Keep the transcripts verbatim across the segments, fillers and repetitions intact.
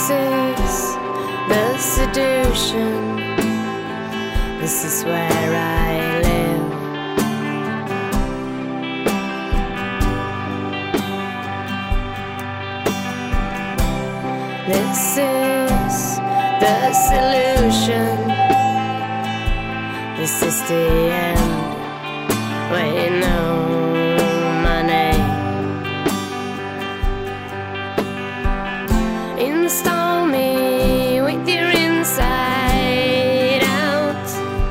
This is the seduction. This is where I live. This is the solution. This is the end. Wait, know my name. Install me with your inside out.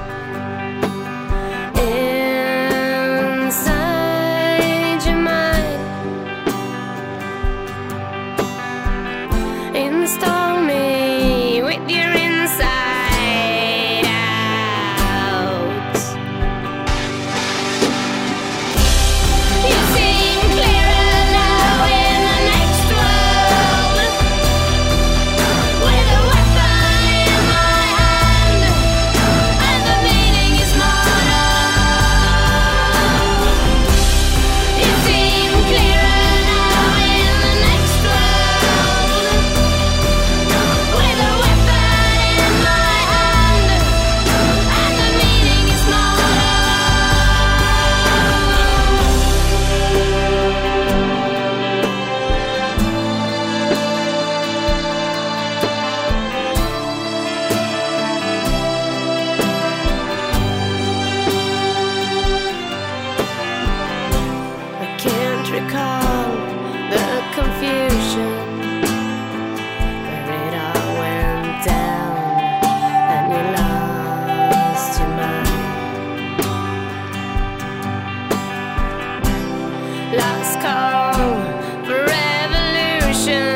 Inside your mind. Install me with your inside out. You seem clearer now in the next world. With a weapon in my hand, and the meaning is mortal. You seem clearer now in the next world. With a weapon in my hand, and the meaning is mortal. I can't recall the confusion where it all went down and you lost your mind. Last call for revolution.